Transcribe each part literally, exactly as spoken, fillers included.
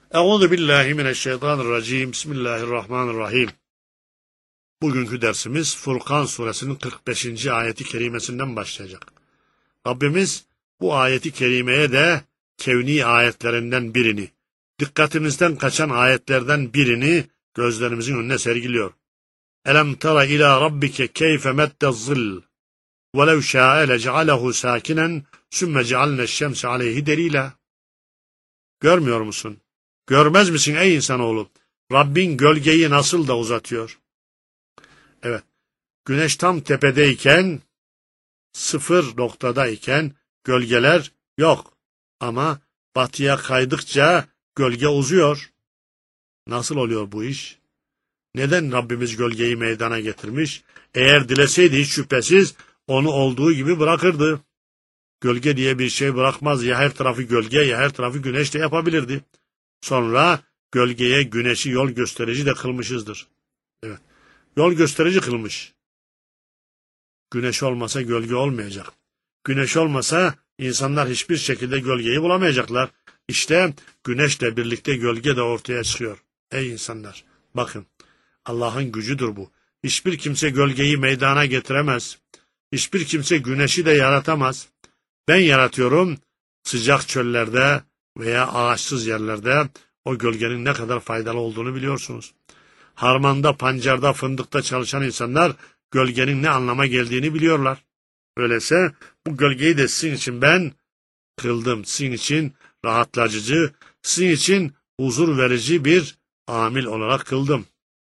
Euzu billahi mineşşeytanirracim. Bismillahirrahmanirrahim. Bugünkü dersimiz Furkan suresinin kırk beşinci ayeti kerimesinden başlayacak. Rabbimiz bu ayeti kerimeye de kevni ayetlerinden birini, dikkatimizden kaçan ayetlerden birini gözlerimizin önüne sergiliyor. Elem tara ila rabbike keyfe meddezzil velev şa'e lec'alehu sakinen sümme cealneşşemse aleyhi delila. Görmüyor musun? Görmez misin ey insanoğlu? Rabbin gölgeyi nasıl da uzatıyor? Evet, güneş tam tepedeyken, sıfır noktadayken gölgeler yok. Ama batıya kaydıkça gölge uzuyor. Nasıl oluyor bu iş? Neden Rabbimiz gölgeyi meydana getirmiş? Eğer dileseydi hiç şüphesiz onu olduğu gibi bırakırdı. Gölge diye bir şey bırakmaz. Ya her tarafı gölge ya her tarafı güneş de yapabilirdi. Sonra gölgeye güneşi yol gösterici de kılmışızdır. Evet. Yol gösterici kılmış. Güneş olmasa gölge olmayacak. Güneş olmasa insanlar hiçbir şekilde gölgeyi bulamayacaklar. İşte güneşle birlikte gölge de ortaya çıkıyor. Ey insanlar, bakın, Allah'ın gücüdür bu. Hiçbir kimse gölgeyi meydana getiremez. Hiçbir kimse güneşi de yaratamaz. Ben yaratıyorum. Sıcak çöllerde veya ağaçsız yerlerde o gölgenin ne kadar faydalı olduğunu biliyorsunuz. Harmanda, pancarda, fındıkta çalışan insanlar gölgenin ne anlama geldiğini biliyorlar. Öyleyse bu gölgeyi de sizin için ben kıldım. Sizin için rahatlatıcı, sizin için huzur verici bir amil olarak kıldım.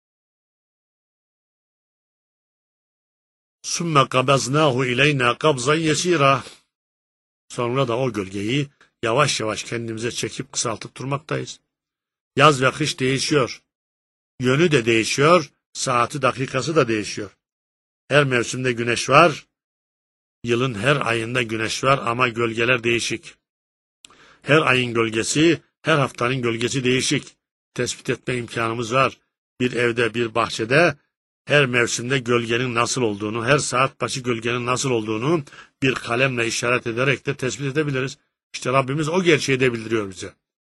Sümme kabeznâhu ileyna kabzan yesîrâ. Sonra da o gölgeyi yavaş yavaş kendimize çekip kısaltıp durmaktayız. Yaz ve kış değişiyor. Yönü de değişiyor, saati dakikası da değişiyor. Her mevsimde güneş var, yılın her ayında güneş var ama gölgeler değişik. Her ayın gölgesi, her haftanın gölgesi değişik. Tespit etme imkanımız var. Bir evde, bir bahçede her mevsimde gölgenin nasıl olduğunu, her saat başı gölgenin nasıl olduğunu bir kalemle işaret ederek de tespit edebiliriz. İşte Rabbimiz o gerçeği de bildiriyor bize.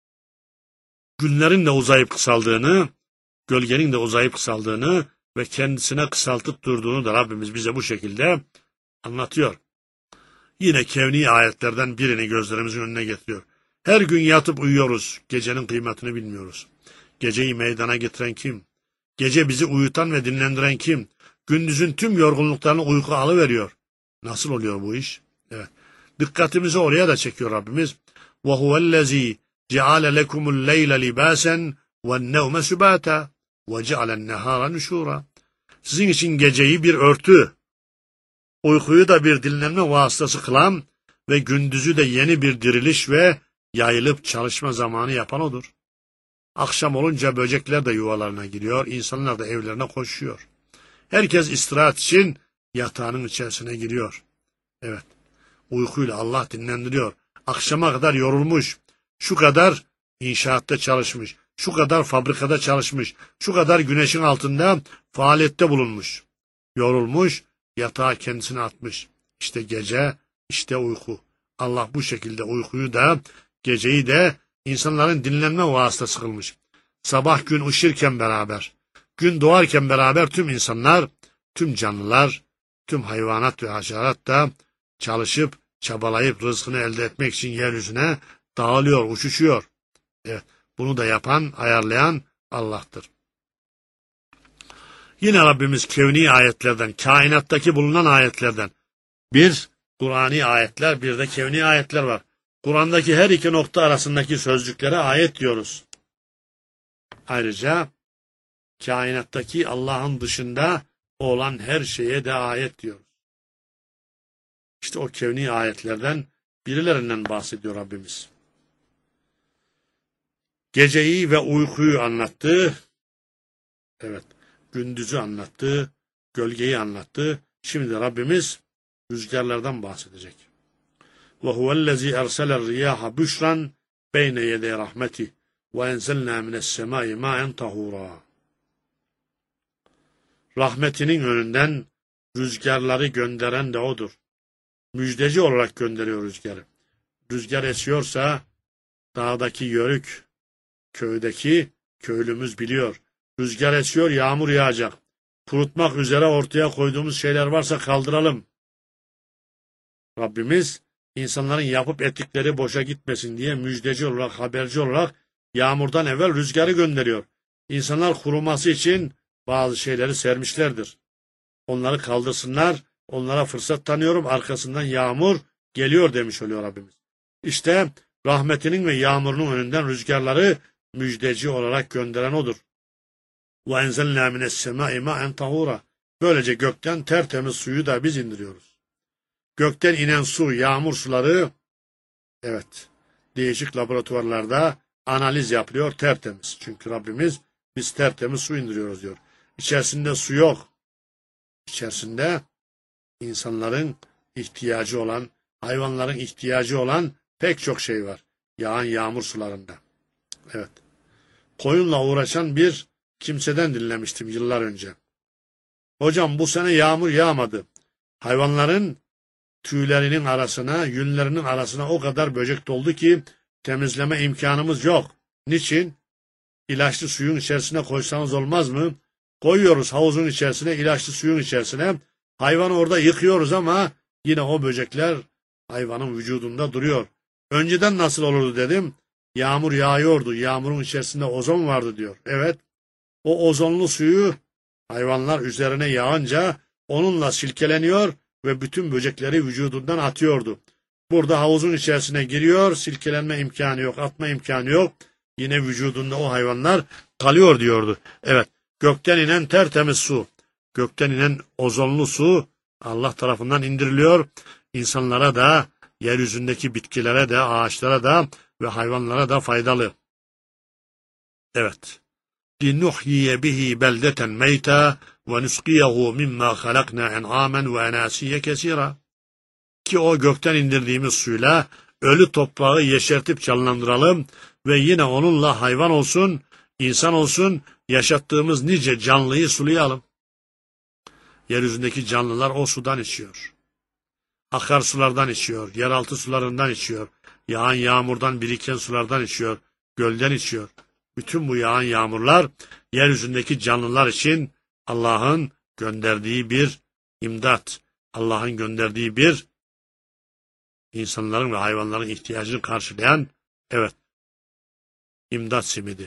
Günlerin de uzayıp kısaldığını, gölgenin de uzayıp kısaldığını ve kendisine kısaltıp durduğunu da Rabbimiz bize bu şekilde anlatıyor. Yine kevni ayetlerden birini gözlerimizin önüne getiriyor. Her gün yatıp uyuyoruz, gecenin kıymetini bilmiyoruz. Geceyi meydana getiren kim? Gece bizi uyutan ve dinlendiren kim? Gündüzün tüm yorgunluklarını uyku alıveriyor. Nasıl oluyor bu iş? Evet. Dikkatimizi oraya da çekiyor Rabbimiz. وَهُوَ الَّذ۪ي جَعَلَ لَكُمُ اللَّيْلَ لِبَاسًا وَالنَّوْمَ سُبَاتًا وَجَعَلَ النَّهَارَ نُشُورًا. Sizin için geceyi bir örtü, uykuyu da bir dinlenme vasıtası kılan ve gündüzü de yeni bir diriliş ve yayılıp çalışma zamanı yapan odur. Akşam olunca böcekler de yuvalarına giriyor, insanlar da evlerine koşuyor. Herkes istirahat için yatağının içerisine giriyor. Evet, uykuyla Allah dinlendiriyor. Akşama kadar yorulmuş, şu kadar inşaatta çalışmış, şu kadar fabrikada çalışmış, şu kadar güneşin altında faaliyette bulunmuş. Yorulmuş, yatağa kendisini atmış. İşte gece, işte uyku. Allah bu şekilde uykuyu da, geceyi de insanların dinlenme vasıtası kılmış. Sabah gün ışırken beraber, gün doğarken beraber tüm insanlar, tüm canlılar, tüm hayvanat ve haşerat da çalışıp, çabalayıp rızkını elde etmek için yeryüzüne dağılıyor, uçuşuyor. Evet, bunu da yapan, ayarlayan Allah'tır. Yine Rabbimiz kevni ayetlerden, kainattaki bulunan ayetlerden, bir Kur'ani ayetler, bir de kevni ayetler var. Kur'an'daki her iki nokta arasındaki sözcüklere ayet diyoruz. Ayrıca kainattaki Allah'ın dışında olan her şeye de ayet diyoruz. İşte o kevni ayetlerden birilerinden bahsediyor Rabbimiz. Geceyi ve uykuyu anlattı. Evet, gündüzü anlattı, gölgeyi anlattı. Şimdi Rabbimiz rüzgarlardan bahsedecek. وَهُوَ الَّذ۪ي اَرْسَلَ الرِّيَاحَ بُشْرًا بَيْنَ يَدَيْ رَحْمَتِهِ وَاَنْزَلْنَا مِنَ السَّمَاءِ مَاءً طَهُورًا. Rahmetinin önünden rüzgarları gönderen de O'dur. Müjdeci olarak gönderiyor rüzgarı. Rüzgar esiyorsa dağdaki yörük, Köydeki köylümüz biliyor. Rüzgar esiyor, yağmur yağacak. Kurutmak üzere ortaya koyduğumuz şeyler varsa kaldıralım. Rabbimiz insanların yapıp ettikleri boşa gitmesin diye müjdeci olarak, haberci olarak yağmurdan evvel rüzgarı gönderiyor. İnsanlar kuruması için bazı şeyleri sermişlerdir. Onları kaldırsınlar, onlara fırsat tanıyorum, arkasından yağmur geliyor demiş oluyor Rabbimiz. İşte rahmetinin ve yağmurunun önünden rüzgarları müjdeci olarak gönderen odur. وَاَنْزَلْنَا مِنَ السَّمَاءِ مَاءً طَهُورًا. Böylece gökten tertemiz suyu da biz indiriyoruz. Gökten inen su, yağmur suları, evet, değişik laboratuvarlarda analiz yapılıyor, tertemiz. Çünkü Rabbimiz biz tertemiz su indiriyoruz diyor. İçerisinde su yok. İçerisinde insanların ihtiyacı olan, hayvanların ihtiyacı olan pek çok şey var. Yağan yağmur sularında. Evet. Koyunla uğraşan bir kimseden dinlemiştim yıllar önce. Hocam bu sene yağmur yağmadı. Hayvanların tüylerinin arasına, yünlerinin arasına o kadar böcek doldu ki temizleme imkanımız yok. Niçin? İlaçlı suyun içerisine koysanız olmaz mı? Koyuyoruz havuzun içerisine, ilaçlı suyun içerisine. Hayvanı orada yıkıyoruz ama yine o böcekler hayvanın vücudunda duruyor. Önceden nasıl olurdu dedim. Yağmur yağıyordu. Yağmurun içerisinde ozon vardı diyor. Evet. O ozonlu suyu hayvanlar üzerine yağınca onunla silkeleniyor ve bütün böcekleri vücudundan atıyordu. Burada havuzun içerisine giriyor, silkelenme imkanı yok, atma imkanı yok. Yine vücudunda o hayvanlar kalıyor diyordu. Evet, gökten inen tertemiz su, gökten inen ozonlu su Allah tarafından indiriliyor. İnsanlara da, yeryüzündeki bitkilere de, ağaçlara da ve hayvanlara da faydalı. Evet. لِنُحْيِيَ بِهِ بَلْدَةً مَيْتًا وَنُسْقِيَهُ مِمَّا خَلَقْنَا اَنْعَامًا وَاَنَاسِيَ كَثِيرًا. Ki o gökten indirdiğimiz suyla ölü toprağı yeşertip canlandıralım ve yine onunla hayvan olsun, insan olsun, yaşattığımız nice canlıyı sulayalım. Yeryüzündeki canlılar o sudan içiyor. Akarsulardan içiyor, yeraltı sularından içiyor, yağan yağmurdan biriken sulardan içiyor, gölden içiyor. Bütün bu yağan yağmurlar yeryüzündeki canlılar için Allah'ın gönderdiği bir imdat, Allah'ın gönderdiği bir insanların ve hayvanların ihtiyacını karşılayan, evet, imdat simidi.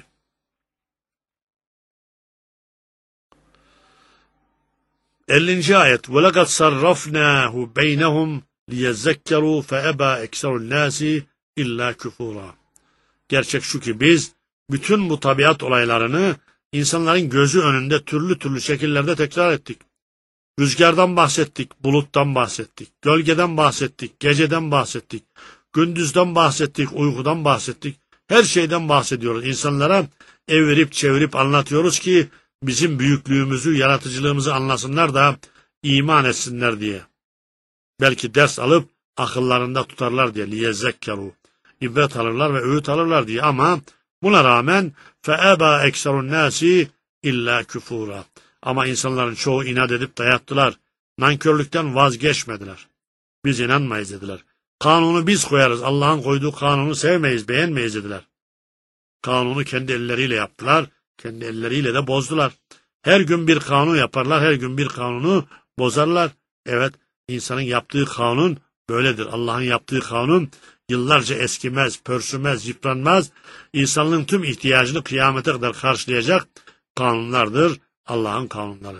ellinci ayet. وَلَقَدْ صَرَّفْنَاهُ بَيْنَهُمْ لِيَذَّكَّرُوا فَأَبَى اَكْسَرُ النَّاسِ اِلَّا كُفُورًا. Gerçek şu ki biz bütün bu tabiat olaylarını insanların gözü önünde türlü türlü şekillerde tekrar ettik. Rüzgardan bahsettik, buluttan bahsettik, gölgeden bahsettik, geceden bahsettik, gündüzden bahsettik, uykudan bahsettik. Her şeyden bahsediyoruz. İnsanlara evirip çevirip anlatıyoruz ki bizim büyüklüğümüzü, yaratıcılığımızı anlasınlar da iman etsinler diye. Belki ders alıp akıllarında tutarlar diye. لِيَذَّكَّرُوا. İbret alırlar ve öğüt alırlar diye. Ama buna rağmen فَاَبَا اَكْسَرُ النَّاسِ اِلَّا كُفُورًا. Ama insanların çoğu inat edip dayattılar. Nankörlükten vazgeçmediler. Biz inanmayız dediler. Kanunu biz koyarız. Allah'ın koyduğu kanunu sevmeyiz, beğenmeyiz dediler. Kanunu kendi elleriyle yaptılar. Kendi elleriyle de bozdular. Her gün bir kanun yaparlar. Her gün bir kanunu bozarlar. Evet, insanın yaptığı kanun böyledir. Allah'ın yaptığı kanun yıllarca eskimez, pörsümez, yıpranmaz. İnsanlığın tüm ihtiyacını kıyamete kadar karşılayacak kanunlardır. Allah'ın kanunları.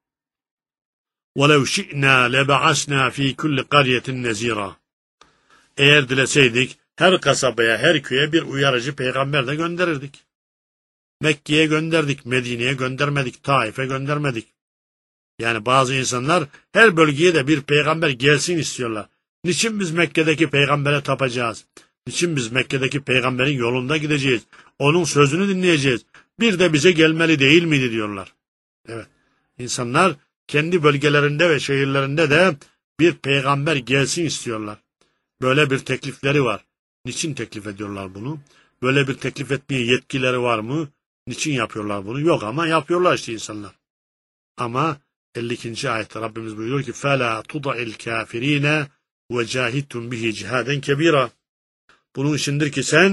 وَلَوْ شِئْنَا لَبَعَسْنَا ف۪ي كُلِّ قَرْيَةٍ نَز۪يرًا. Eğer dileseydik her kasabaya, her köye bir uyarıcı peygamber de gönderirdik. Mekke'ye gönderdik, Medine'ye göndermedik, Taif'e göndermedik. Yani bazı insanlar her bölgeye de bir peygamber gelsin istiyorlar. Niçin biz Mekke'deki peygambere tapacağız? Niçin biz Mekke'deki peygamberin yolunda gideceğiz? Onun sözünü dinleyeceğiz. Bir de bize gelmeli değil miydi diyorlar. Evet, insanlar kendi bölgelerinde ve şehirlerinde de bir peygamber gelsin istiyorlar. Böyle bir teklifleri var. Niçin teklif ediyorlar bunu? Böyle bir teklif etmeye yetkileri var mı? Niçin yapıyorlar bunu? Yok ama yapıyorlar işte insanlar. Ama elli ikinci ayette Rabbimiz buyuruyor ki فَلَا تُضَعِ الْكَافِر۪ينَ وَجَاهِدْتُمْ بِهِ جِهَادًا كَب۪يرًا. Bunun içindir ki sen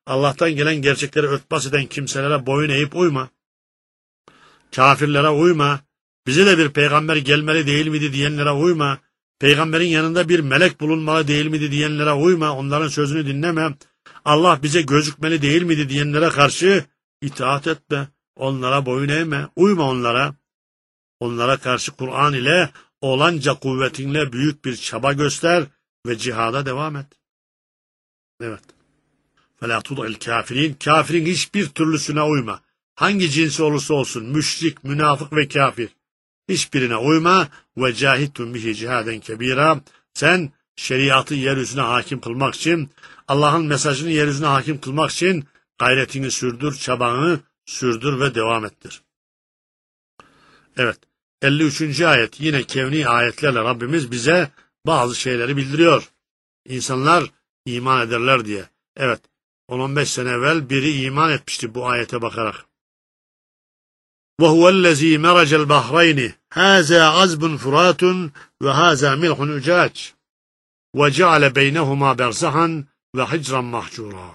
Allah'tan gelen gerçekleri örtbas eden kimselere boyun eğip uyma. Kafirlere uyma. Bize de bir peygamber gelmeli değil miydi diyenlere uyma. Peygamberin yanında bir melek bulunmalı değil miydi diyenlere uyma. Onların sözünü dinleme. Allah bize gözükmeli değil miydi diyenlere karşı itaat etme. Onlara boyun eğme. Uyma onlara. Onlara karşı Kur'an ile olanca kuvvetinle büyük bir çaba göster ve cihada devam et. Evet. فَلَا تُضَعِ الْكَافِرِينَ Kafirin hiçbir türlüsüne uyma. Hangi cinsi olursa olsun, müşrik, münafık ve kafir. Hiçbirine uyma. وَجَاهِدْتُمْ بِهِ cihaden kebira. Sen şeriatı yeryüzüne hakim kılmak için, Allah'ın mesajını yeryüzüne hakim kılmak için gayretini sürdür, çabanı sürdür ve devam ettir. Evet. elli üçüncü ayet yine kevni ayetlerle Rabbimiz bize bazı şeyleri bildiriyor. İnsanlar iman ederler diye. Evet. on on beş sene evvel biri iman etmişti bu ayete bakarak. وَهُوَ الَّذ۪ي مَرَجَ الْبَحْرَيْنِ هَذَا عَزْبٌ فُرَاتٌ وَهَذَا مِلْحٌ اُجَاجٌ وَجَعَلَ بَيْنَهُمَا بَرْزَحًا وَحِجْرًا مَحْجُورًا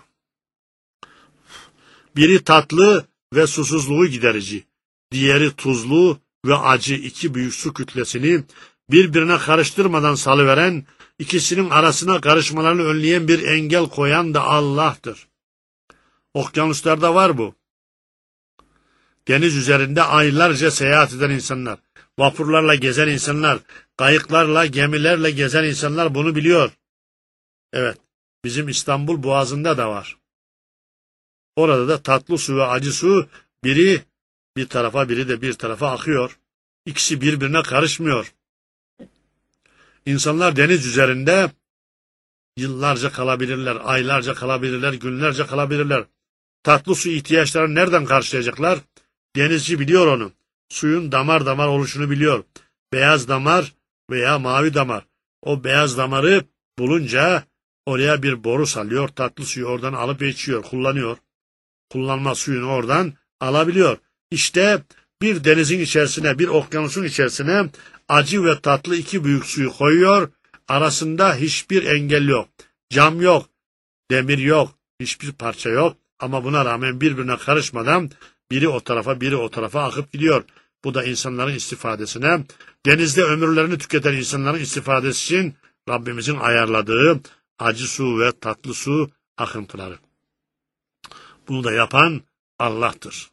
Biri tatlı ve susuzluğu giderici, diğeri tuzlu ve acı iki büyük su kütlesini birbirine karıştırmadan salıveren, ikisinin arasına karışmalarını önleyen bir engel koyan da Allah'tır. Okyanuslarda var bu. Deniz üzerinde aylarca seyahat eden insanlar, vapurlarla gezen insanlar, kayıklarla, gemilerle gezen insanlar bunu biliyor. Evet, bizim İstanbul Boğazı'nda da var. Orada da tatlı su ve acı su biri bir tarafa biri de bir tarafa akıyor. İkisi birbirine karışmıyor. İnsanlar deniz üzerinde yıllarca kalabilirler, aylarca kalabilirler, günlerce kalabilirler. Tatlı su ihtiyaçlarını nereden karşılayacaklar? Denizci biliyor onu. Suyun damar damar oluşunu biliyor. Beyaz damar veya mavi damar. O beyaz damarı bulunca oraya bir boru salıyor. Tatlı suyu oradan alıp içiyor, kullanıyor. Kullanma suyunu oradan alabiliyor. İşte bir denizin içerisine, bir okyanusun içerisine acı ve tatlı iki büyük suyu koyuyor. Arasında hiçbir engel yok. Cam yok, demir yok, hiçbir parça yok. Ama buna rağmen birbirine karışmadan biri o tarafa, biri o tarafa akıp gidiyor. Bu da insanların istifadesine, denizde ömürlerini tüketen insanların istifadesi için Rabbimizin ayarladığı acı su ve tatlı su akıntıları. Bunu da yapan Allah'tır.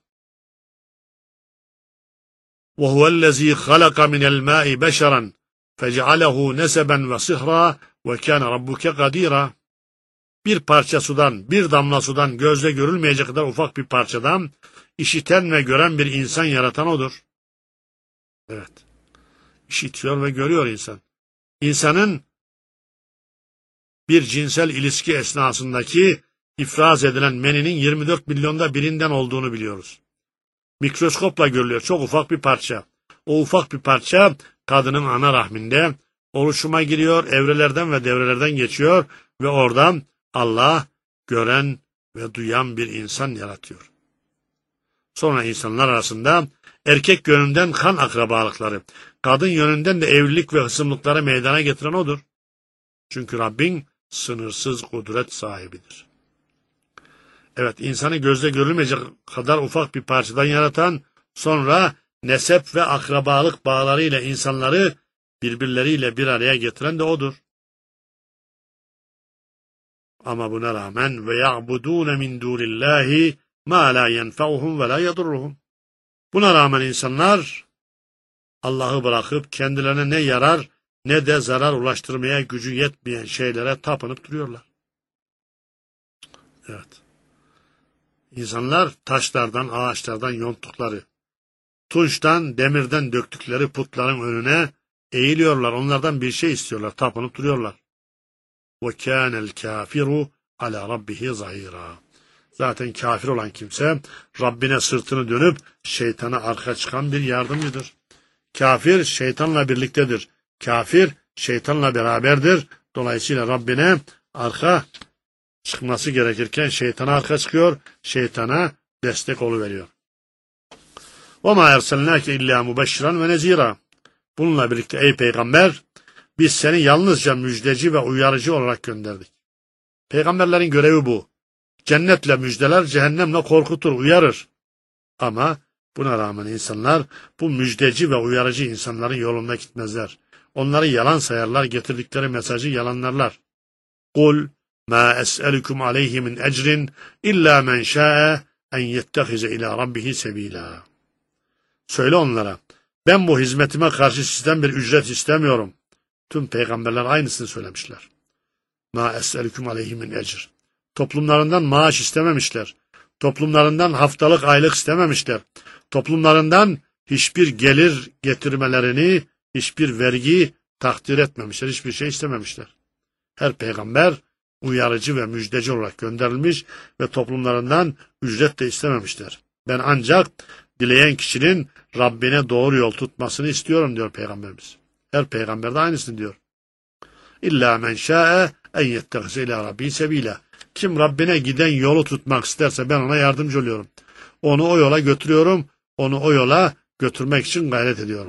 وَهُوَ الَّذ۪ي خَلَقَ مِنَ الْمَاءِ بَشَرًا فَجَعَلَهُ نَسَبًا وَصِهْرًا وَكَانَ رَبُّكَ قَد۪يرًا Bir parça sudan, bir damla sudan, gözle görülmeyecek kadar ufak bir parçadan işiten ve gören bir insan yaratan odur. Evet. İşitiyor ve görüyor insan. İnsanın bir cinsel ilişki esnasındaki ifraz edilen meninin yirmi dört milyonda birinden olduğunu biliyoruz. Mikroskopla görülüyor. Çok ufak bir parça. O ufak bir parça kadının ana rahminde oluşuma giriyor, evrelerden ve devrelerden geçiyor ve oradan Allah gören ve duyan bir insan yaratıyor. Sonra insanlar arasında erkek yönünden kan akrabalıkları, kadın yönünden de evlilik ve hısımlıkları meydana getiren odur. Çünkü Rabbin sınırsız kudret sahibidir. Evet, insanı gözle görülmeyecek kadar ufak bir parçadan yaratan, sonra nesep ve akrabalık bağlarıyla insanları birbirleriyle bir araya getiren de odur. Ama buna rağmen ve ya'budûne min dûnillâhi mâ lâ yenfe'uhum ve lâ yadurruhum. Buna rağmen insanlar Allah'ı bırakıp kendilerine ne yarar ne de zarar ulaştırmaya gücü yetmeyen şeylere tapınıp duruyorlar. Evet. İnsanlar taşlardan, ağaçlardan yonttukları, tunçtan, demirden döktükleri putların önüne eğiliyorlar. Onlardan bir şey istiyorlar, tapınıp duruyorlar. وَكَانَ الْكَافِرُ عَلَى رَبِّهِ زَهِيرًا Zaten kafir olan kimse Rabbine sırtını dönüp şeytana arka çıkan bir yardımcıdır. Kafir şeytanla birliktedir. Kafir şeytanla beraberdir. Dolayısıyla Rabbine arka çıkması gerekirken şeytana arka çıkıyor, şeytana destek oluveriyor. وَمَا اَرْسَلْنَاكَ اِلَّا مُبَشِّرًا وَنَذ۪يرًا Bununla birlikte ey peygamber, biz seni yalnızca müjdeci ve uyarıcı olarak gönderdik. Peygamberlerin görevi bu. cennetle müjdeler, cehennemle korkutur, uyarır. Ama buna rağmen insanlar bu müjdeci ve uyarıcı insanların yolunda gitmezler. Onları yalan sayarlar, getirdikleri mesajı yalanlarlar. Kul ma es'elukum aleyhi min ecrin illa men şa'e en yettehize ila rabbihi sebila. Söyle onlara, ben bu hizmetime karşı sizden bir ücret istemiyorum. Tüm peygamberler aynısını söylemişler. Ma es'elukum aleyhi min ecr. Toplumlarından maaş istememişler. Toplumlarından haftalık, aylık istememişler. Toplumlarından hiçbir gelir getirmelerini, hiçbir vergi takdir etmemişler. Hiçbir şey istememişler. Her peygamber uyarıcı ve müjdeci olarak gönderilmiş ve toplumlarından ücret de istememişler. Ben ancak dileyen kişinin Rabbine doğru yol tutmasını istiyorum diyor Peygamberimiz. Her peygamber de aynısını diyor. İlla men şa'e en yettehize ila rabbi sebila. Kim Rabbine giden yolu tutmak isterse ben ona yardımcı oluyorum. Onu o yola götürüyorum. Onu o yola götürmek için gayret ediyorum.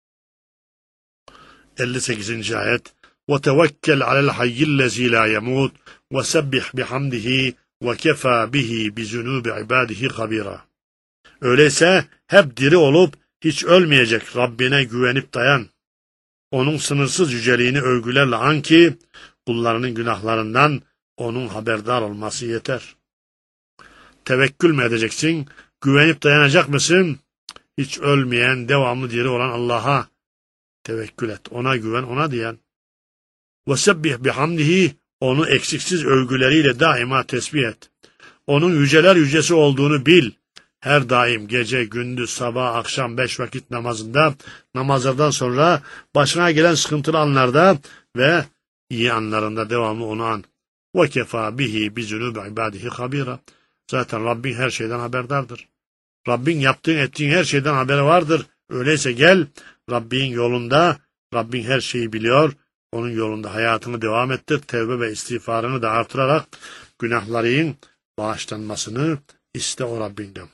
elli sekizinci ayet. وَتَوَكَّلْ عَلَى الْحَيِّ الَّذ۪ي لَا يَمُوتُ وَسَبِّحْ بِحَمْدِهِ وَكَفَى بِهِ بِذُنُوبِ عِبَادِهِ خَب۪يرًا. Öyleyse hep diri olup hiç ölmeyecek Rabbine güvenip dayan. Onun sınırsız yüceliğini övgülerle an ki kullarının günahlarından onun haberdar olması yeter. Tevekkül mü edeceksin? Güvenip dayanacak mısın? Hiç ölmeyen, devamlı diri olan Allah'a tevekkül et. Ona güven, ona diyen. وَسَبِّحْ بِحَمْدِهِ. Onu eksiksiz övgüleriyle daima tesbih et. Onun yüceler yücesi olduğunu bil. Her daim gece, gündüz, sabah, akşam beş vakit namazında, namazlardan sonra başına gelen sıkıntılı anlarda ve iyi anlarında devamlı onu an. وَكَفَى بِهِ بِذُنُوبِ عِبَادِهِ خَب۪يرًا. Zaten Rabbin her şeyden haberdardır. Rabbin yaptığın ettiğin her şeyden haberi vardır. Öyleyse gel Rabbin yolunda, Rabbin her şeyi biliyor. Onun yolunda hayatını devam ettir. Tevbe ve istiğfarını da artırarak günahların bağışlanmasını iste o Rabbinden.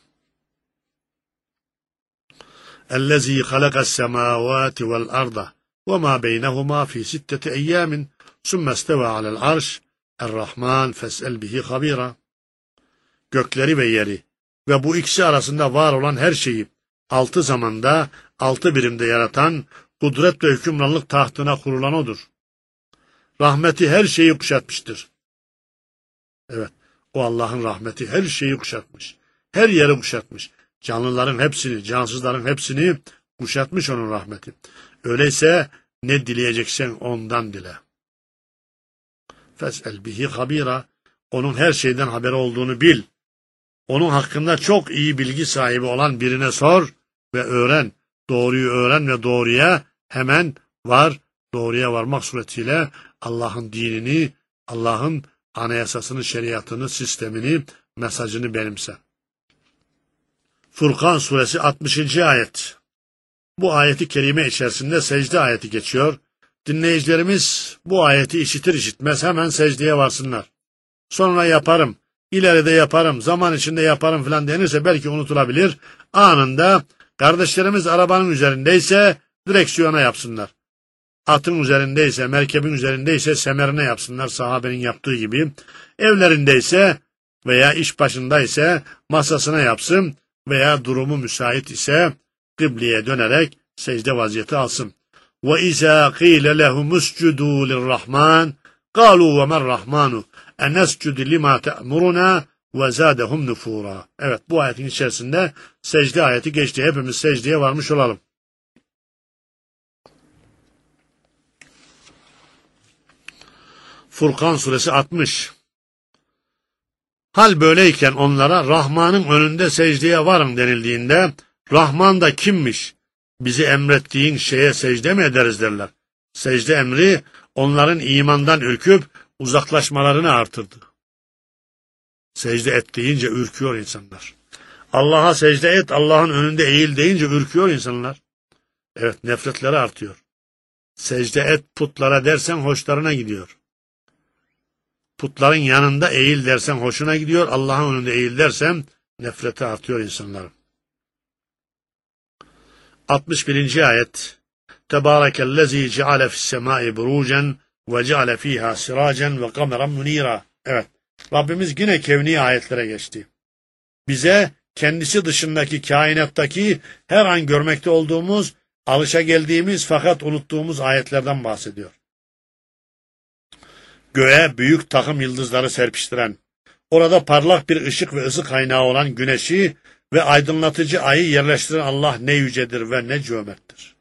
اَلَّذ۪ي خَلَقَ السَّمَاوَاتِ وَالْأَرْضَ وَمَا بَيْنَهُمَا ف۪ي سِتَّةِ اَيَّامٍ ثُمَّ اسْتَوَى عَلَى الْعَرْشِ Er-Rahman fes'el bihi habira. Gökleri ve yeri ve bu ikisi arasında var olan her şeyi altı zamanda, altı birimde yaratan, kudret ve hükümranlık tahtına kurulan odur. Rahmeti her şeyi kuşatmıştır. Evet, o Allah'ın rahmeti her şeyi kuşatmış. Her yeri kuşatmış. Canlıların hepsini, cansızların hepsini kuşatmış onun rahmeti. Öyleyse ne dileyeceksen ondan dile. Fes'el bihi habira. Onun her şeyden haberi olduğunu bil. Onun hakkında çok iyi bilgi sahibi olan birine sor ve öğren. Doğruyu öğren ve doğruya hemen var. Doğruya varmak suretiyle Allah'ın dinini, Allah'ın anayasasını, şeriatını, sistemini, mesajını benimse. Furkan suresi altmışıncı ayet. Bu ayeti kerime içerisinde secde ayeti geçiyor. Dinleyicilerimiz bu ayeti işitir işitmez hemen secdeye varsınlar. Sonra yaparım, ileride yaparım, zaman içinde yaparım filan denirse belki unutulabilir. Anında kardeşlerimiz arabanın üzerindeyse direksiyona yapsınlar. Atın üzerindeyse, merkebin üzerindeyse semerine yapsınlar sahabenin yaptığı gibi. Evlerindeyse veya iş başındaysa masasına yapsın veya durumu müsait ise kıbleye dönerek secde vaziyeti alsın. وَاِذَا قِيلَ لَهُمُ اسْجُدُوا لِلرَّحْمَانِ قَالُوا وَمَا الرَّحْمَانُ اَنَسْجُدِ لِمَا تَأْمُرُنَا وَزَادَهُمْ نُفُورًا. Evet, bu ayetin içerisinde secde ayeti geçti. Hepimiz secdeye varmış olalım. Furkan suresi altmış. Hal böyleyken onlara Rahman'ın önünde secdeye varın denildiğinde Rahman da kimmiş? Bizi emrettiğin şeye secde mi ederiz derler. Secde emri onların imandan ürküp uzaklaşmalarını artırdı. Secde et deyince ürküyor insanlar. Allah'a secde et, Allah'ın önünde eğil deyince ürküyor insanlar. Evet, nefretleri artıyor. Secde et putlara dersen hoşlarına gidiyor. Putların yanında eğil dersen hoşuna gidiyor. Allah'ın önünde eğil dersen nefreti artıyor insanların. altmış birinci ayet. Tebârekellezî ceale fissemâi burûcen ve ceale fîhâ sirâcen ve kameran munîrâ. Evet, Rabbimiz yine kevni ayetlere geçti. Bize kendisi dışındaki kainattaki her an görmekte olduğumuz, alışageldiğimiz fakat unuttuğumuz ayetlerden bahsediyor. Göğe büyük takım yıldızları serpiştiren, orada parlak bir ışık ve ısı kaynağı olan güneşi ve aydınlatıcı ayı yerleştiren Allah ne yücedir ve ne cömerttir.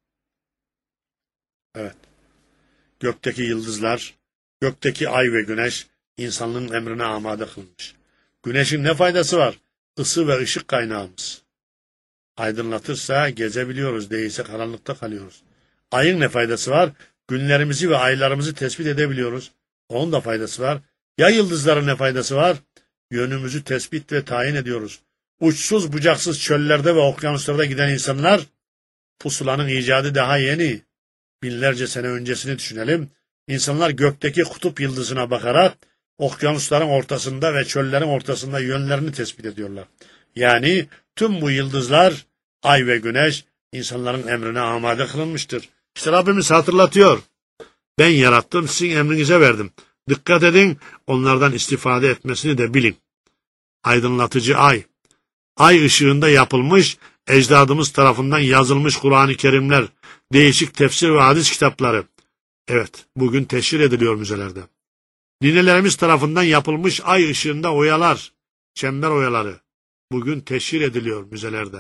Evet, gökteki yıldızlar, gökteki ay ve güneş insanlığın emrine amade kılınmış. Güneşin ne faydası var? Isı ve ışık kaynağımız. Aydınlatırsa gezebiliyoruz, değilse karanlıkta kalıyoruz. Ayın ne faydası var? Günlerimizi ve aylarımızı tespit edebiliyoruz. Onun da faydası var. Ya yıldızların ne faydası var? Yönümüzü tespit ve tayin ediyoruz. Uçsuz bucaksız çöllerde ve okyanuslarda giden insanlar, pusulanın icadı daha yeni. Binlerce sene öncesini düşünelim. İnsanlar gökteki kutup yıldızına bakarak okyanusların ortasında ve çöllerin ortasında yönlerini tespit ediyorlar. Yani tüm bu yıldızlar, ay ve güneş insanların emrine amade kılınmıştır. İşte Rabbimiz hatırlatıyor. Ben yarattım, sizin emrinize verdim. Dikkat edin, onlardan istifade etmesini de bilin. Aydınlatıcı ay. Ay ışığında yapılmış, ecdadımız tarafından yazılmış Kur'an-ı Kerimler, değişik tefsir ve hadis kitapları. Evet, bugün teşhir ediliyor müzelerde. Ninelerimiz tarafından yapılmış ay ışığında oyalar, çember oyaları. Bugün teşhir ediliyor müzelerde.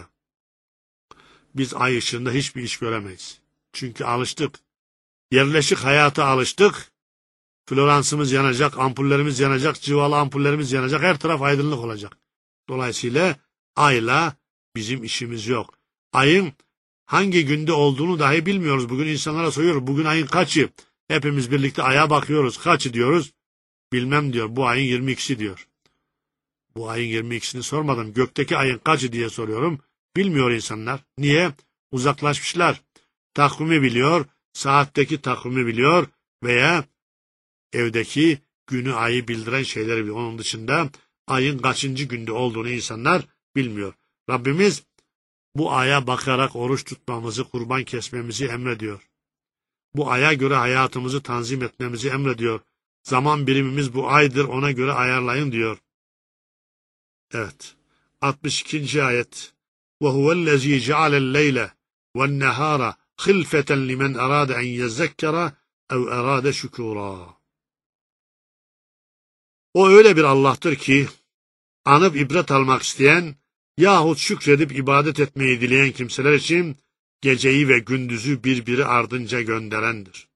Biz ay ışığında hiçbir iş göremeyiz. Çünkü alıştık. Yerleşik hayata alıştık. Floransımız yanacak, ampullerimiz yanacak, cıvalı ampullerimiz yanacak, her taraf aydınlık olacak. Dolayısıyla ayla bizim işimiz yok. Ayın hangi günde olduğunu dahi bilmiyoruz. Bugün insanlara soruyoruz. Bugün ayın kaçı? Hepimiz birlikte aya bakıyoruz. Kaçı diyoruz? Bilmem diyor. Bu ayın yirmi ikisi diyor. Bu ayın yirmi ikisini sormadım. Gökteki ayın kaçı diye soruyorum. Bilmiyor insanlar. Niye? Uzaklaşmışlar. Takvimi biliyor, saatteki takvimi biliyor veya evdeki günü ayı bildiren şeyleri biliyor. Onun dışında ayın kaçıncı günde olduğunu insanlar bilmiyor. Rabbimiz bu aya bakarak oruç tutmamızı, kurban kesmemizi emrediyor. Bu aya göre hayatımızı tanzim etmemizi emrediyor. Zaman birimimiz bu aydır, ona göre ayarlayın diyor. Evet. altmış ikinci ayet. وَهُوَ الَّذ۪ي جَعَلَ اللَّيْلَ وَالنَّهَارَ خِلْفَةً لِمَنْ أَرَادَ أَنْ يَذَّكَّرَ اَوْ أَرَادَ شُكُورًا. O öyle bir Allah'tır ki, anıp ibret almak isteyen yahut şükredip ibadet etmeyi dileyen kimseler için geceyi ve gündüzü birbiri ardınca gönderendir.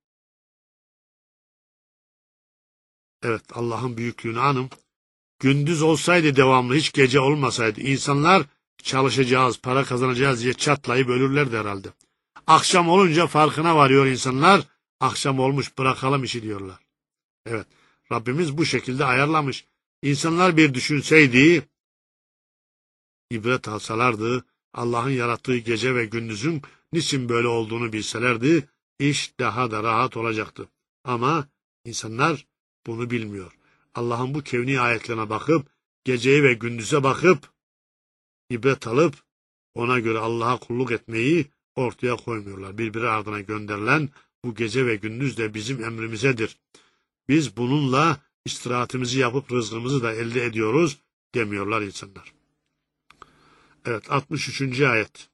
Evet, Allah'ın büyüklüğünü anım. Gündüz olsaydı devamlı, hiç gece olmasaydı, insanlar çalışacağız, para kazanacağız diye çatlayıp ölürlerdi herhalde. Akşam olunca farkına varıyor insanlar, akşam olmuş bırakalım işi diyorlar. Evet, Rabbimiz bu şekilde ayarlamış. İnsanlar bir düşünseydi, ibret alsalardı, Allah'ın yarattığı gece ve gündüzün niçin böyle olduğunu bilselerdi, iş daha da rahat olacaktı. Ama insanlar bunu bilmiyor. Allah'ın bu kevni ayetlerine bakıp, geceyi ve gündüze bakıp, ibret alıp, ona göre Allah'a kulluk etmeyi ortaya koymuyorlar. Birbiri ardına gönderilen bu gece ve gündüz de bizim emrimizedir. Biz bununla istirahatimizi yapıp rızkımızı da elde ediyoruz demiyorlar insanlar. Evet, altmış üçüncü ayet.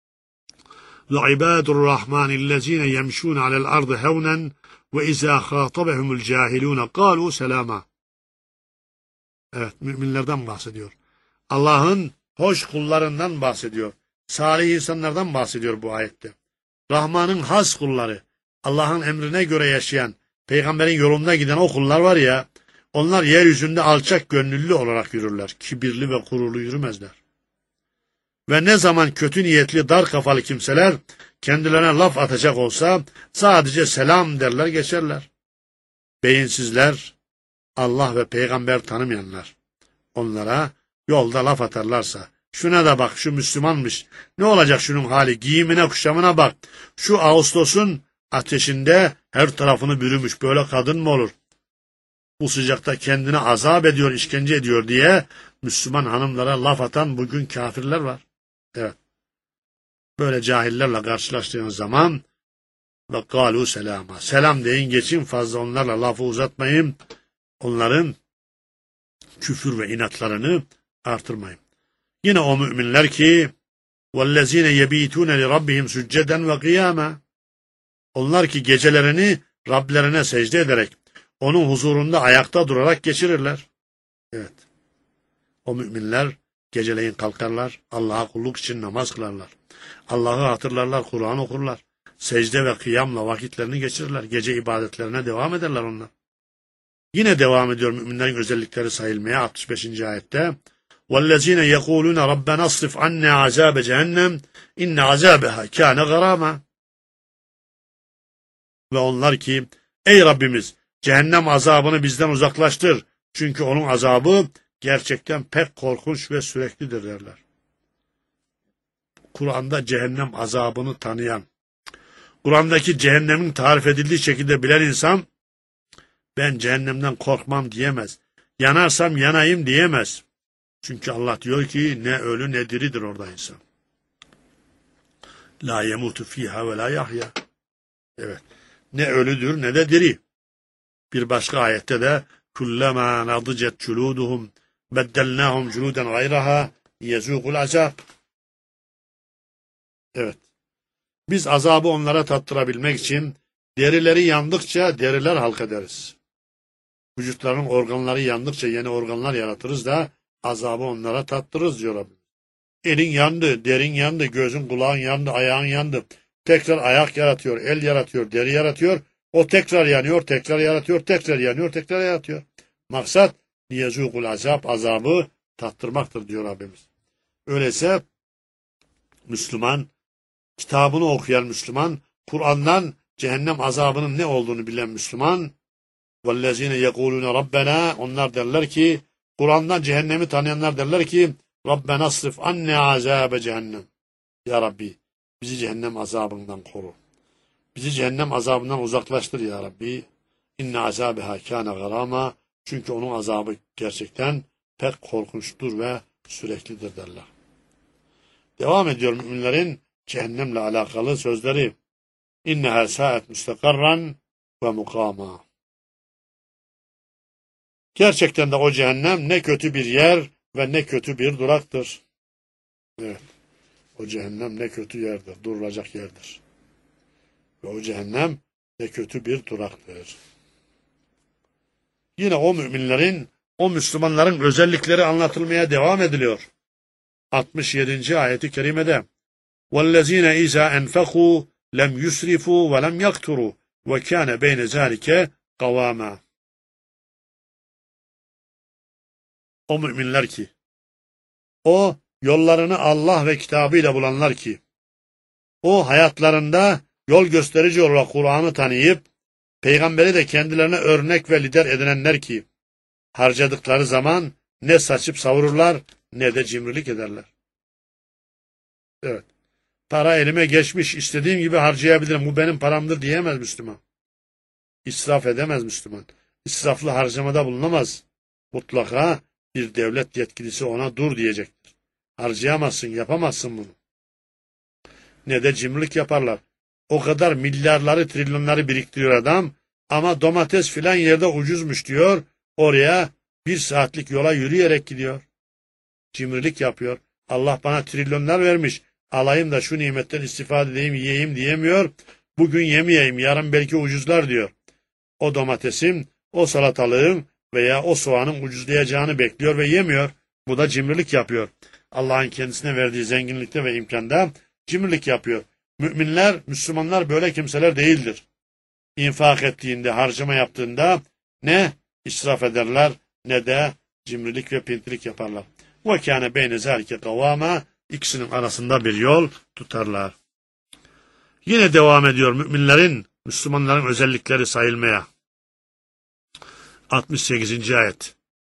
وَعِبَادُ الرَّحْمَانِ الَّذ۪ينَ يَمْشُونَ عَلَى الْأَرْضِ هَوْنًا وَاِذَا خَاطَبَهُمُ الْجَاهِلُونَ قَالُوا سَلَامًا. Evet, müminlerden bahsediyor. Allah'ın hoş kullarından bahsediyor. Salih insanlardan bahsediyor bu ayette. Rahman'ın has kulları, Allah'ın emrine göre yaşayan, peygamberin yolunda giden o kullar var ya, onlar yeryüzünde alçak gönüllü olarak yürürler. Kibirli ve gururlu yürümezler. Ve ne zaman kötü niyetli, dar kafalı kimseler kendilerine laf atacak olsa sadece selam derler geçerler. Beyinsizler, Allah ve peygamber tanımayanlar. Onlara yolda laf atarlarsa, şuna da bak, şu Müslümanmış, ne olacak şunun hali, giyimine kuşamına bak, şu Ağustos'un ateşinde her tarafını bürümüş, böyle kadın mı olur? Bu sıcakta kendini azap ediyor, işkence ediyor diye Müslüman hanımlara laf atan bugün kafirler var. Evet. Böyle cahillerle karşılaştığınız zaman ve galu selama. Selam deyin geçin, fazla onlarla lafı uzatmayın. Onların küfür ve inatlarını artırmayın. Yine o müminler ki وَالَّذ۪ينَ يَب۪يتُونَ لِرَبِّهِمْ سُجَّدًا وَقِيَامًا Onlar ki gecelerini Rablerine secde ederek onun huzurunda ayakta durarak geçirirler. Evet. O müminler geceleyin kalkarlar, Allah'a kulluk için namaz kılarlar. Allah'ı hatırlarlar, Kur'an okurlar. Secde ve kıyamla vakitlerini geçirirler. Gece ibadetlerine devam ederler onlar. Yine devam ediyor müminlerin özellikleri sayılmaya altmış beşinci ayette. وَالَّذ۪ينَ يَقُولُونَ رَبَّنَا اصْرِفْ عَنَّا عَذَابَ جَهَنَّمْ اِنَّ عَذَابَهَا كَانَ غَرَامًا Ve onlar ki, ey Rabbimiz, cehennem azabını bizden uzaklaştır. Çünkü onun azabı gerçekten pek korkunç ve süreklidir derler. Kur'an'da cehennem azabını tanıyan, Kur'an'daki cehennemin tarif edildiği şekilde bilen insan, ben cehennemden korkmam diyemez. Yanarsam yanayım diyemez. Çünkü Allah diyor ki ne ölü ne diridir orada insan. La yemutu fiha ve la yahya. Evet. Ne ölüdür ne de diri. Bir başka ayette de kullama nadicet culuduhum beddelnahum culuden gayraha yezûkul azab. Evet. Biz azabı onlara tattırabilmek için derileri yandıkça deriler halkederiz. Vücutlarının organları yandıkça yeni organlar yaratırız da azabı onlara tattırırız diyor Rabbim. Elin yandı, derin yandı, gözün kulağın yandı, ayağın yandı. Tekrar ayak yaratıyor, el yaratıyor, deri yaratıyor. O tekrar yanıyor, tekrar yaratıyor, tekrar yanıyor, tekrar yaratıyor. Maksat liyezûkul azab, azabı tattırmaktır diyor Rabbimiz. Öyleyse Müslüman, kitabını okuyan Müslüman, Kur'an'dan cehennem azabının ne olduğunu bilen Müslüman, وَالَّذ۪ينَ يَقُولُونَ رَبَّنَا Onlar derler ki, Kur'an'dan cehennemi tanıyanlar derler ki, رَبَّنَا اصْرِفْ عَنَّا عَذَابَ cehennem. Ya Rabbi, bizi cehennem azabından koru. Bizi cehennem azabından uzaklaştır ya Rabbi. İnne azâbeha kâne garâma. Çünkü onun azabı gerçekten pek korkunçtur ve süreklidir derler. Devam ediyor müminlerin cehennemle alakalı sözleri. İnneha sâet müstekarran ve mukâma. Gerçekten de o cehennem ne kötü bir yer ve ne kötü bir duraktır. Evet. O cehennem ne kötü yerdir, durulacak yerdir. Ve o cehennem ne kötü bir duraktır. Yine o müminlerin, o Müslümanların özellikleri anlatılmaya devam ediliyor. altmış yedinci ayeti kerimede وَالَّذ۪ينَ اِذَا اَنْفَقُوا لَمْ يُسْرِفُوا وَلَمْ يَقْتُرُوا وَكَانَ بَيْنَ ذَٰلِكَ قَوَامًا O müminler ki, o yollarını Allah ve kitabıyla bulanlar ki, o hayatlarında yol gösterici olarak Kur'an'ı tanıyıp, peygamberi de kendilerine örnek ve lider edinenler ki, harcadıkları zaman ne saçıp savururlar ne de cimrilik ederler. Evet. Para elime geçmiş, istediğim gibi harcayabilirim, bu benim paramdır diyemez Müslüman. İsraf edemez Müslüman. İsraflı harcamada bulunamaz. Mutlaka bir devlet yetkilisi ona dur diyecektir. Harcayamazsın, yapamazsın bunu. Ne de cimrilik yaparlar. O kadar milyarları, trilyonları biriktiriyor adam ama domates filan yerde ucuzmuş diyor. Oraya bir saatlik yola yürüyerek gidiyor. Cimrilik yapıyor. Allah bana trilyonlar vermiş. Alayım da şu nimetten istifade edeyim, yiyeyim diyemiyor. Bugün yemeyeyim, yarın belki ucuzlar diyor. O domatesin, o salatalığın veya o soğanın ucuzlayacağını bekliyor ve yemiyor. Bu da cimrilik yapıyor. Allah'ın kendisine verdiği zenginlikte ve imkanda cimrilik yapıyor. Müminler, Müslümanlar böyle kimseler değildir. İnfak ettiğinde, harcama yaptığında ne israf ederler ne de cimrilik ve pintilik yaparlar. وَكَانَ بَيْنَ ذَٰلِكَ قَوَامًا İkisinin arasında bir yol tutarlar. Yine devam ediyor müminlerin, Müslümanların özellikleri sayılmaya. altmış sekizinci ayet.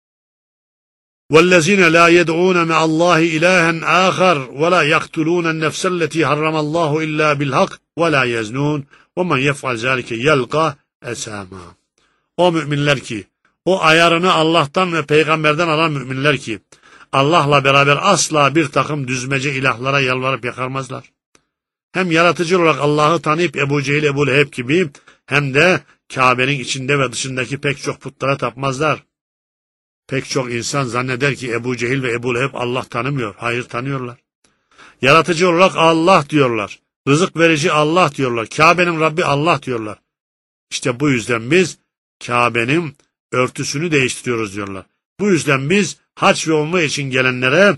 وَالَّذِينَ لَا يَدْعُونَ مَعَ اللّٰهِ إِلَٰهًا آخَرَ وَلَا يَقْتُلُونَ النَّفْسَ الَّتِي حَرَّمَ اللّٰهُ إِلَّا بِالْحَقِّ وَلَا يَزْنُونَ وَمَنْ يَفْعَلْ ذَٰلِكَ يَلْقَى أَثَامًا O müminler ki, o ayarını Allah'tan ve peygamberden alan müminler ki, Allah'la beraber asla bir takım düzmece ilahlara yalvarıp yakarmazlar. Hem yaratıcı olarak Allah'ı tanıyıp Ebu Cehil, Ebu Leheb gibi hem de Kabe'nin içinde ve dışındaki pek çok putlara tapmazlar. Pek çok insan zanneder ki Ebu Cehil ve Ebu Leheb Allah tanımıyor. Hayır, tanıyorlar. Yaratıcı olarak Allah diyorlar. Rızık verici Allah diyorlar. Kabe'nin Rabbi Allah diyorlar. İşte bu yüzden biz Kabe'nin örtüsünü değiştiriyoruz diyorlar. Bu yüzden biz hac ve umre için gelenlere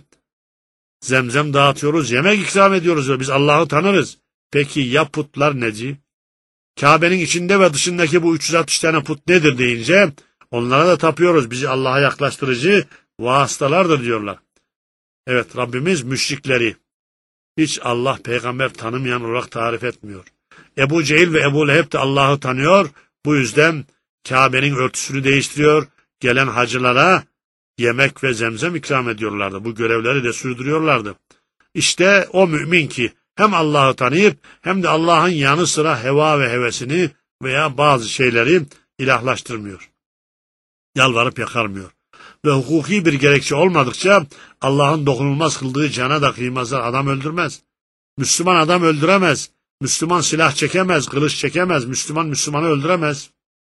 zemzem dağıtıyoruz, yemek ikram ediyoruz diyor. Biz Allah'ı tanırız. Peki ya putlar neci? Kabe'nin içinde ve dışındaki bu üç yüz altmış tane put nedir deyince onlara da tapıyoruz. Bizi Allah'a yaklaştırıcı vasıtalardır diyorlar. Evet, Rabbimiz müşrikleri hiç Allah peygamber tanımayan olarak tarif etmiyor. Ebu Cehil ve Ebu Leheb de Allah'ı tanıyor. Bu yüzden Kabe'nin örtüsünü değiştiriyor. Gelen hacılara yemek ve zemzem ikram ediyorlardı. Bu görevleri de sürdürüyorlardı. İşte o mümin ki hem Allah'ı tanıyıp hem de Allah'ın yanı sıra heva ve hevesini veya bazı şeyleri ilahlaştırmıyor. Yalvarıp yakarmıyor. Ve hukuki bir gerekçe olmadıkça Allah'ın dokunulmaz kıldığı cana da kıymazlar. Adam öldürmez. Müslüman adam öldüremez. Müslüman silah çekemez, kılıç çekemez. Müslüman Müslümanı öldüremez.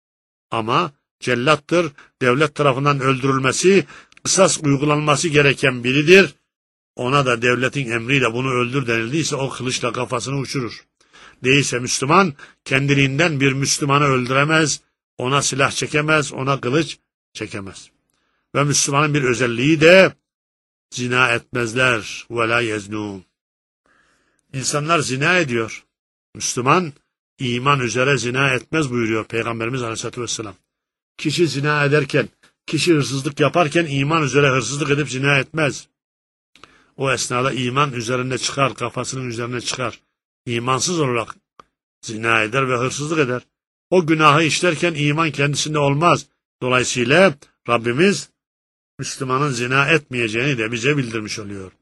Ama cellattır, devlet tarafından öldürülmesi, kısas uygulanması gereken biridir. Ona da devletin emriyle bunu öldür denildiyse o kılıçla kafasını uçurur. Değilse Müslüman kendiliğinden bir Müslümanı öldüremez, ona silah çekemez, ona kılıç çekemez. Ve Müslümanın bir özelliği de zina etmezler. وَلَا يَزْنُونَ. İnsanlar zina ediyor. Müslüman iman üzere zina etmez buyuruyor Peygamberimiz Aleyhisselatü Vesselam. Kişi zina ederken, kişi hırsızlık yaparken iman üzere hırsızlık edip zina etmez. O esnada iman üzerine çıkar, kafasının üzerine çıkar. İmansız olarak zina eder ve hırsızlık eder. O günahı işlerken iman kendisinde olmaz. Dolayısıyla Rabbimiz Müslümanın zina etmeyeceğini de bize bildirmiş oluyor.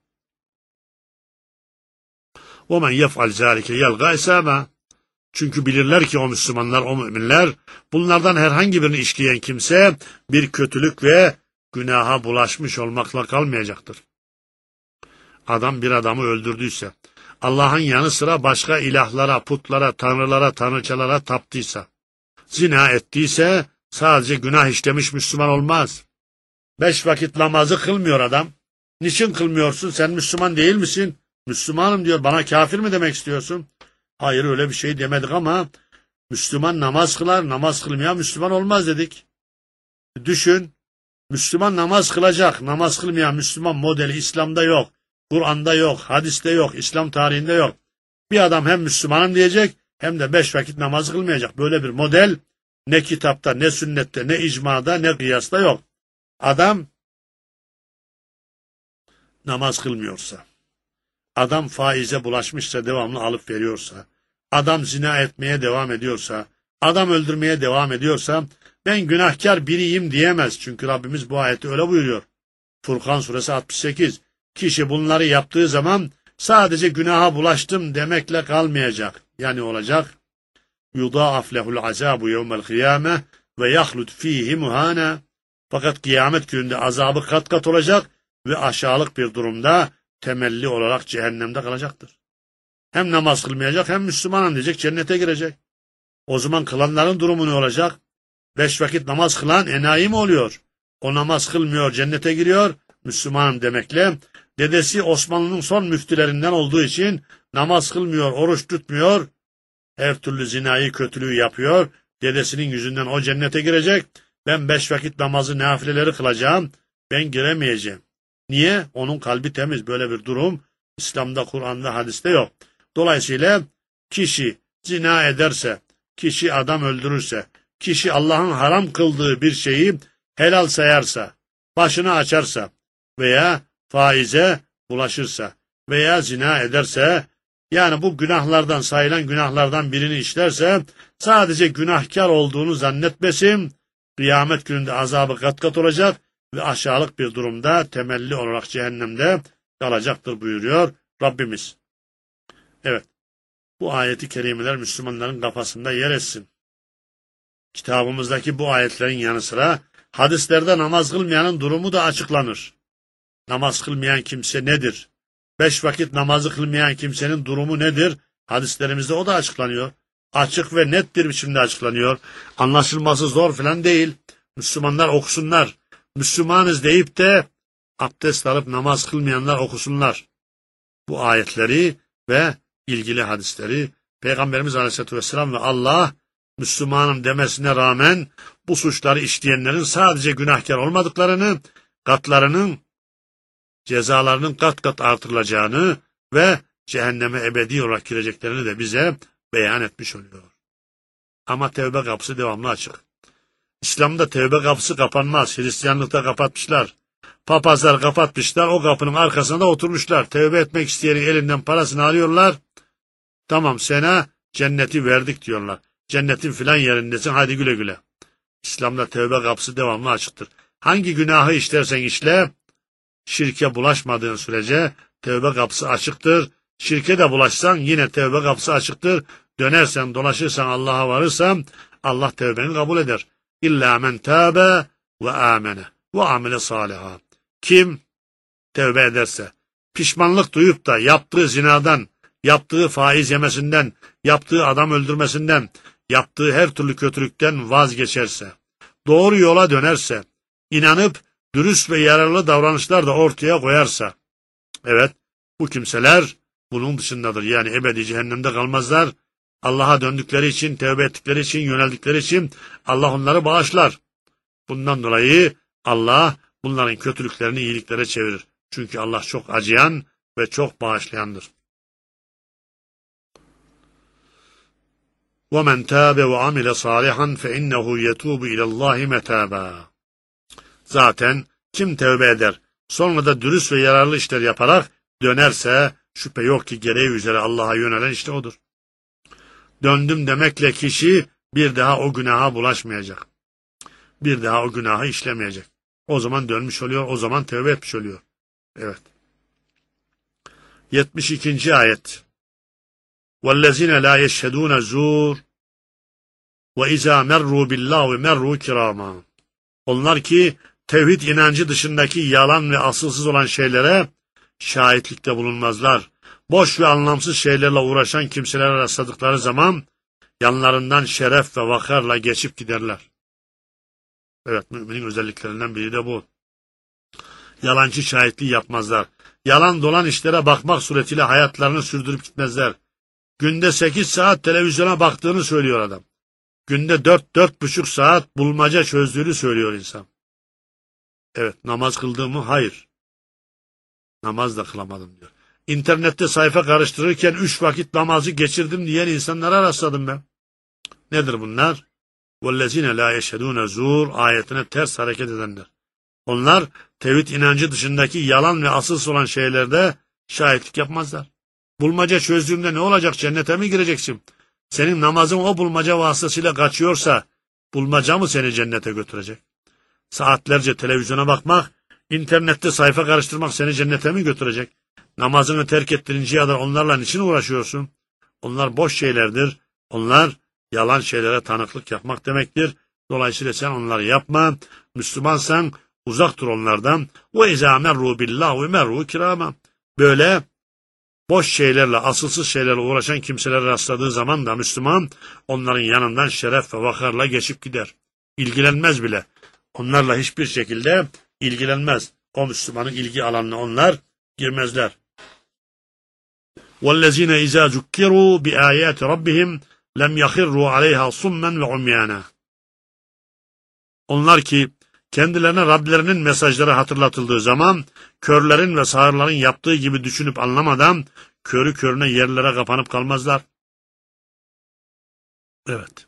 وَمَنْ يَفْعَلْ ذَٰلِكَ يَلْغَى اَسَامًا. Çünkü bilirler ki o Müslümanlar, o müminler, bunlardan herhangi birini işleyen kimse bir kötülük ve günaha bulaşmış olmakla kalmayacaktır. Adam bir adamı öldürdüyse, Allah'ın yanı sıra başka ilahlara, putlara, tanrılara, tanrıçalara taptıysa, zina ettiyse sadece günah işlemiş Müslüman olmaz. Beş vakit namazı kılmıyor adam. Niçin kılmıyorsun? Sen Müslüman değil misin? Müslümanım diyor. Bana kafir mi demek istiyorsun? Hayır, öyle bir şey demedik ama Müslüman namaz kılar, namaz kılmayan Müslüman olmaz dedik. Düşün, Müslüman namaz kılacak, namaz kılmayan Müslüman modeli İslam'da yok, Kur'an'da yok, hadiste yok, İslam tarihinde yok. Bir adam hem Müslümanım diyecek hem de beş vakit namaz kılmayacak. Böyle bir model ne kitapta, ne sünnette, ne icmada, ne kıyasta yok. Adam namaz kılmıyorsa, adam faize bulaşmışsa, devamlı alıp veriyorsa, adam zina etmeye devam ediyorsa, adam öldürmeye devam ediyorsa, ben günahkar biriyim diyemez. Çünkü Rabbimiz bu ayeti öyle buyuruyor. Furkan suresi altmış sekiz. Kişi bunları yaptığı zaman sadece günaha bulaştım demekle kalmayacak. Yani olacak. يُضَاعَفْ لَهُ الْعَذَابُ يَوْمَ الْقِيَامَةِ وَيَخْلُدْ ف۪يهِ مُهَانًا. Fakat kıyamet gününde azabı kat kat olacak ve aşağılık bir durumda temelli olarak cehennemde kalacaktır. Hem namaz kılmayacak hem Müslümanım diyecek, cennete girecek. O zaman kılanların durumu ne olacak? Beş vakit namaz kılan enayi mi oluyor? O namaz kılmıyor, cennete giriyor, Müslümanım demekle. Dedesi Osmanlı'nın son müftülerinden olduğu için namaz kılmıyor, oruç tutmuyor, her türlü zinayı, kötülüğü yapıyor. Dedesinin yüzünden o cennete girecek. Ben beş vakit namazı, nafileleri kılacağım, ben giremeyeceğim. Niye? Onun kalbi temiz. Böyle bir durum İslam'da, Kur'an'da, hadiste yok. Dolayısıyla kişi zina ederse, kişi adam öldürürse, kişi Allah'ın haram kıldığı bir şeyi helal sayarsa, başını açarsa veya faize bulaşırsa veya zina ederse, yani bu günahlardan, sayılan günahlardan birini işlerse, sadece günahkar olduğunu zannetmesin, kıyamet gününde azabı kat kat olacak ve aşağılık bir durumda temelli olarak cehennemde kalacaktır buyuruyor Rabbimiz. Evet, bu ayeti kerimeler Müslümanların kafasında yer etsin. Kitabımızdaki bu ayetlerin yanı sıra hadislerde namaz kılmayanın durumu da açıklanır. Namaz kılmayan kimse nedir? Beş vakit namazı kılmayan kimsenin durumu nedir? Hadislerimizde o da açıklanıyor. Açık ve net bir biçimde açıklanıyor. Anlaşılması zor falan değil. Müslümanlar okusunlar. Müslümanız deyip de abdest alıp namaz kılmayanlar okusunlar bu ayetleri ve ilgili hadisleri. Peygamberimiz Aleyhisselatü Vesselam ve Allah Müslümanım demesine rağmen bu suçları işleyenlerin sadece günahkar olmadıklarını, katlarının, cezalarının kat kat artırılacağını ve cehenneme ebedi olarak gireceklerini de bize beyan etmiş oluyor. Ama tevbe kapısı devamlı açık. İslam'da tevbe kapısı kapanmaz. Hristiyanlıkta kapatmışlar. Papazlar kapatmışlar. O kapının arkasında oturmuşlar. Tevbe etmek isteyenin elinden parasını alıyorlar. Tamam sana cenneti verdik diyorlar. Cennetin filan yerindesin, hadi güle güle. İslam'da tevbe kapısı devamlı açıktır. Hangi günahı işlersen işle, şirke bulaşmadığın sürece tevbe kapısı açıktır. Şirke de bulaşsan yine tevbe kapısı açıktır. Dönersen, dolaşırsan, Allah'a varırsan Allah tevbeni kabul eder. İlla men tâbe ve âmene ve amele saliha. Kim tevbe ederse, pişmanlık duyup da yaptığı zinadan, yaptığı faiz yemesinden, yaptığı adam öldürmesinden, yaptığı her türlü kötülükten vazgeçerse, doğru yola dönerse, inanıp dürüst ve yararlı davranışlar da ortaya koyarsa, evet, bu kimseler bunun dışındadır. Yani ebedi cehennemde kalmazlar. Allah'a döndükleri için, tevbe ettikleri için, yöneldikleri için Allah onları bağışlar. Bundan dolayı Allah bunların kötülüklerini iyiliklere çevirir. Çünkü Allah çok acıyan ve çok bağışlayandır. وَمَنْ تَابَ وَعَمِلَ صَالِحًا فَاِنَّهُ يَتُوبُ اِلَى اللّٰهِ مَتَابًا. Zaten kim tevbe eder, sonra da dürüst ve yararlı işler yaparak dönerse, şüphe yok ki gereği üzere Allah'a yönelen işte odur. Döndüm demekle kişi bir daha o günaha bulaşmayacak. Bir daha o günahı işlemeyecek. O zaman dönmüş oluyor, o zaman tevbe etmiş oluyor. Evet. yetmiş ikinci ayet. وَالَّذِينَ لَا يَشْهَدُونَ الزُّورِ وَاِذَا مَرُّوا بِاللّٰهِ وَمَرُّوا كِرَامًا. Onlar ki tevhid inancı dışındaki yalan ve asılsız olan şeylere şahitlikte bulunmazlar. Boş ve anlamsız şeylerle uğraşan kimselere rastladıkları zaman yanlarından şeref ve vakarla geçip giderler. Evet, müminin özelliklerinden biri de bu. Yalancı şahitliği yapmazlar. Yalan dolan işlere bakmak suretiyle hayatlarını sürdürüp gitmezler. Günde sekiz saat televizyona baktığını söylüyor adam. Günde dört, dört buçuk saat bulmaca çözdüğünü söylüyor insan. Evet, namaz kıldığımı? Hayır. Namaz da kılamadım diyor. İnternette sayfa karıştırırken üç vakit namazı geçirdim diyen insanlara rastladım ben. Nedir bunlar? وَالَّذِينَ لَا يَشْهَدُونَ زُورِ ayetine ters hareket edenler. Onlar tevhid inancı dışındaki yalan ve asılsız olan şeylerde şahitlik yapmazlar. Bulmaca çözdüğünde ne olacak? Cennete mi gireceksin? Senin namazın o bulmaca vasıtasıyla kaçıyorsa bulmaca mı seni cennete götürecek? Saatlerce televizyona bakmak, internette sayfa karıştırmak seni cennete mi götürecek? Namazını terk ettirinceye kadar onlarla niçin uğraşıyorsun? Onlar boş şeylerdir. Onlar yalan şeylere tanıklık yapmak demektir. Dolayısıyla sen onları yapma. Müslümansan uzak dur onlardan. وَاِذَا مَرُّوا بِاللّٰهِ وَمَرُّوا كِرَامًا. Böyle boş şeylerle, asılsız şeylerle uğraşan kimselere rastladığı zaman da Müslüman onların yanından şeref ve vakarla geçip gider. İlgilenmez bile. Onlarla hiçbir şekilde ilgilenmez. O Müslümanın ilgi alanına onlar girmezler. وَالَّذِينَ اِذَا ذُكِّرُوا بِآيَاتِ رَبِّهِمْ lem yahirru aleyha summen ve umyana. Onlar ki kendilerine Rablerinin mesajları hatırlatıldığı zaman körlerin ve sağırların yaptığı gibi düşünüp anlamadan körü körüne yerlere kapanıp kalmazlar. Evet.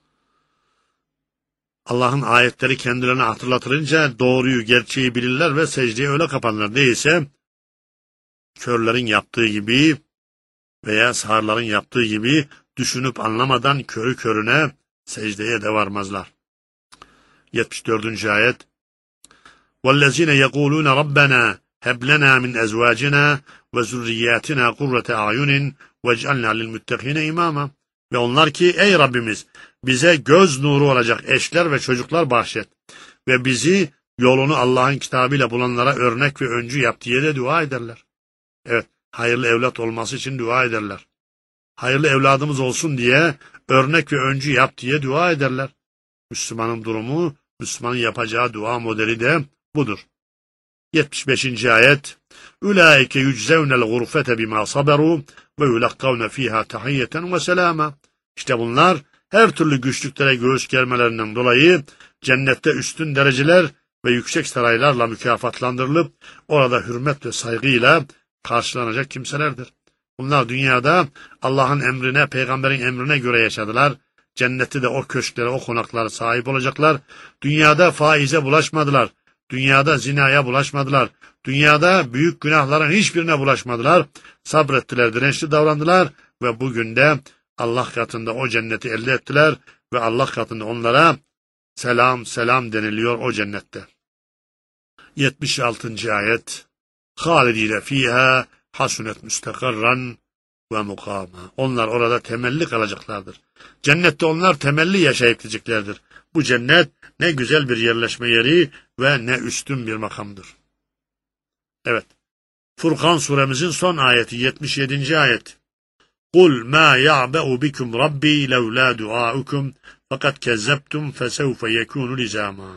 Allah'ın ayetleri kendilerine hatırlatılınca doğruyu, gerçeği bilirler ve secdeye öyle kapanırlar. Değilse körlerin yaptığı gibi veya sağırların yaptığı gibi düşünüp anlamadan körü körüne secdeye de varmazlar. yetmiş dördüncü ayet. وَالَّذِينَ يَقُولُونَ رَبَّنَا هَبْ لَنَا مِنْ أَزْوَاجِنَا وَزُرِّيَّاتِنَا قُرَّةَ أَعْيُنٍ وَاجْعَلْنَا لِلْمُتَّقِينَ إِمَامًا. Ve onlar ki ey Rabbimiz bize göz nuru olacak eşler ve çocuklar bahşet ve bizi yolunu Allah'ın kitabıyla bulanlara örnek ve öncü yap diye de dua ederler. Evet, hayırlı evlat olması için dua ederler. Hayırlı evladımız olsun diye örnek ve öncü yap diye dua ederler. Müslümanın durumu Müslümanın yapacağı dua modeli de budur. yetmiş beşinci ayet. Ulaike yüczevnel gurfete bima saberu ve yulakkavne fiha tahiyyeten ve selama. İşte bunlar her türlü güçlüklere göğüs germelerinden dolayı cennette üstün dereceler ve yüksek saraylarla mükafatlandırılıp orada hürmet ve saygıyla karşılanacak kimselerdir. Bunlar dünyada Allah'ın emrine, peygamberin emrine göre yaşadılar. Cennette de o köşklere, o konaklara sahip olacaklar. Dünyada faize bulaşmadılar. Dünyada zinaya bulaşmadılar. Dünyada büyük günahların hiçbirine bulaşmadılar. Sabrettiler, dirençli davrandılar ve bugün de Allah katında o cenneti elde ettiler ve Allah katında onlara selam selam deniliyor o cennette. yetmiş altıncı ayet. Halidine fiha hasunet müstakarran ve mukama. Onlar orada temelli kalacaklardır. Cennette onlar temelli yaşayıp gideceklerdir. Bu cennet ne güzel bir yerleşme yeri ve ne üstün bir makamdır. Evet. Furkan suremizin son ayeti yetmiş yedinci ayet. Kul ma ya'be'u bikum rabbi levla duaukum fakat kezzeptum fesevfe yekunu lizama.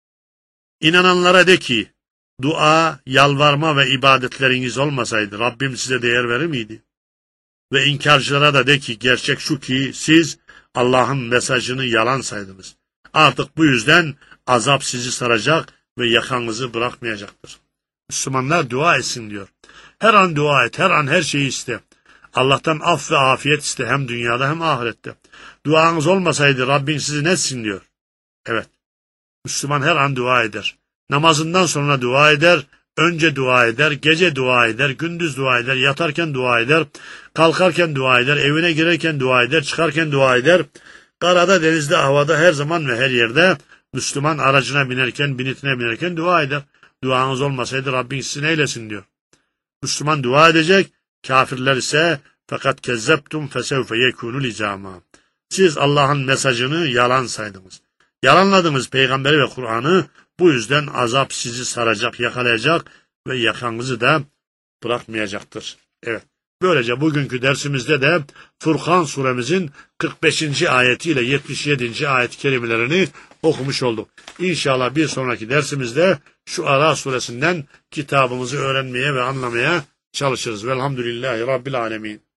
İnananlara de ki, dua, yalvarma ve ibadetleriniz olmasaydı Rabbim size değer verir miydi? Ve inkarcılara da de ki, gerçek şu ki siz Allah'ın mesajını yalan saydınız. Artık bu yüzden azap sizi saracak ve yakanızı bırakmayacaktır. Müslümanlar dua etsin diyor. Her an dua et, her an her şeyi iste. Allah'tan af ve afiyet iste hem dünyada hem ahirette. Duanız olmasaydı Rabbin sizi ne etsin diyor. Evet. Müslüman her an dua eder. Namazından sonra dua eder, önce dua eder, gece dua eder, gündüz dua eder, yatarken dua eder, kalkarken dua eder, evine girerken dua eder, çıkarken dua eder. Karada, denizde, havada, her zaman ve her yerde Müslüman aracına binerken, binitine binerken dua eder. Duanız olmasaydı Rabbin sizi neylesin diyor. Müslüman dua edecek, kafirler ise fakat kezzeptum fesevfe yekunu lizama. Siz Allah'ın mesajını yalan saydınız. Yalanladınız peygamberi ve Kur'an'ı, bu yüzden azap sizi saracak, yakalayacak ve yakanızı da bırakmayacaktır. Evet. Böylece bugünkü dersimizde de Furkan suremizin kırk beşinci ayetiyle yetmiş yedinci ayet-i kerimelerini okumuş olduk. İnşallah bir sonraki dersimizde şu Ara suresinden kitabımızı öğrenmeye ve anlamaya çalışırız. Velhamdülillahi Rabbil alemin.